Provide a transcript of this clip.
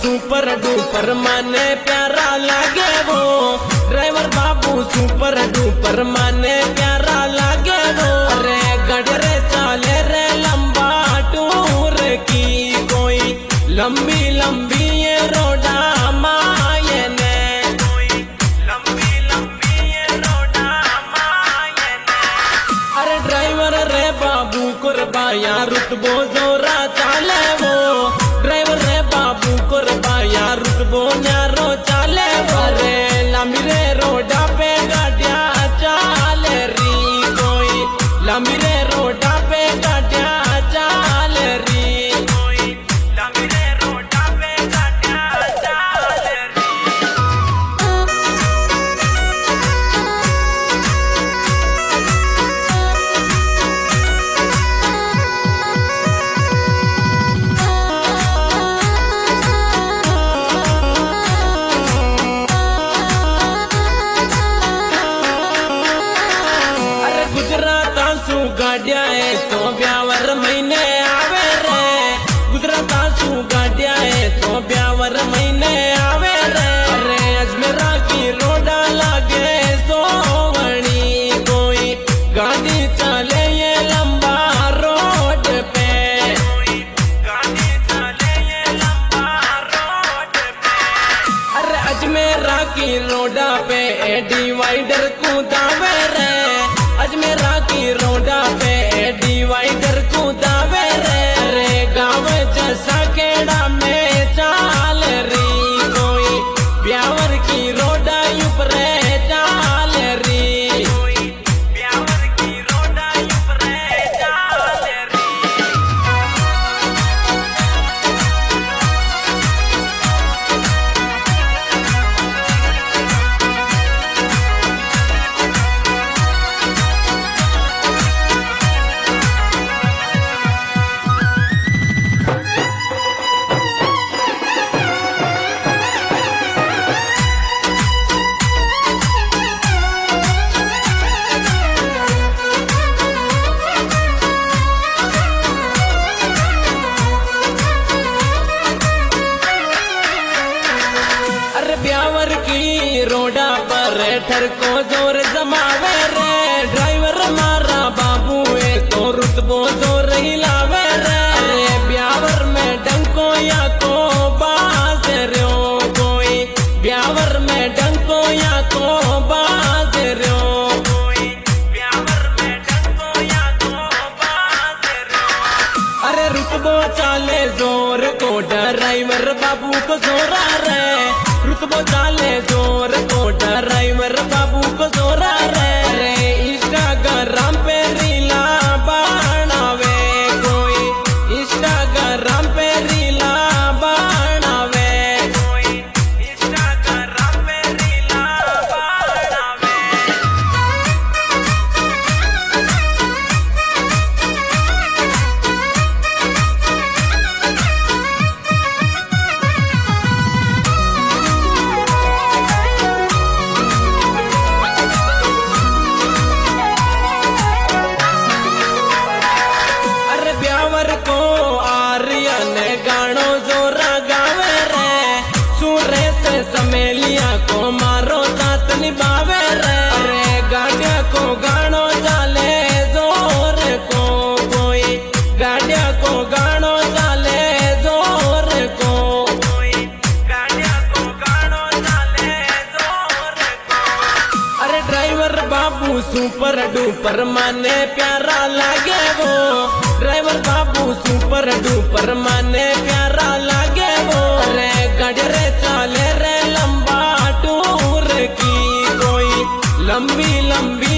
Super duper माने प्यारा लागे वो। ड्राइवर बाबू सुपर डुपर माने प्यारा लागे वो। अरे गडरे चाले रे लंबा टूर की कोई लंबी लंबी ये रोडा माये ने, कोई लंबी लंबी ये रोडा माये ने। अरे ड्राइवर रे बाबू कुरबाया रुतबो जोरा चाले वो। ड्राइवर रे बाबू कुरबाया रुतबो न्यारो चाले वो। अरे लंबी रे रोडा पे गाड़िया चाले री कोई लंबी रे रोडा पे गाड़िया चाले री कोई लंबी रे रोडा पे गाड़िया चाले री। गाड़िया है तो ब्यावर महीने आवे रे। गुजरात आंसू गाड़िया है तो ब्यावर महीने आवे रे। अरे अजमेरा की रोडा लागे सोवणी कोई गाड़ी चले ये लंबा रोड पे, गाड़ी चले ये लंबा रोड पे। अरे अजमेरा की रोडा पे डिवाइडर कूदावे रे। अजमेरा की रोडा पे डिवाइडर कूदावे रे। अरे गाँव जैसा केड़ा में चाल री कोई ब्यावर की रोडा ऊपरे चाल री कोई ब्यावर की रोडा ऊपरे चाल री। ब्यावर की रोडा पर ठरको जोर जमावे रे। ड्राइवर मारा बाबू है तो रुतबो जोर हिलावे रे। अरे ब्यावर में डंको या को बाज रो कोई ब्यावर में डंको या को बाज रो कोई ब्यावर में डंको या को बाज रो। अरे रुतबो चाले जोर को ड्राइवर बाबू को जोरा रे। रुतबो चाले जोर को ड्राइवर बाबू को जोरा रे। अरे इंस्टाग्राम पे रीला बनावे कोई इंस्टाग्राम पे रीला बनावे कोई इंस्टाग्राम पे रीला बनावे। समेलिया को मारो साथ निभावे रे। अरे गाड़िया को गानो चाले जोर को कोई गाड़िया को गानो चाले जोर को कोई गाड़िया को गानो चाले जोर को। अरे ड्राइवर बाबू सुपर डुपर माने प्यारा लागे वो। ड्राइवर बाबू सुपर डुपर माने प्यारा लागे वो। अरे गडरे चाले रे लंबा टूर की कोई लंबी लंबी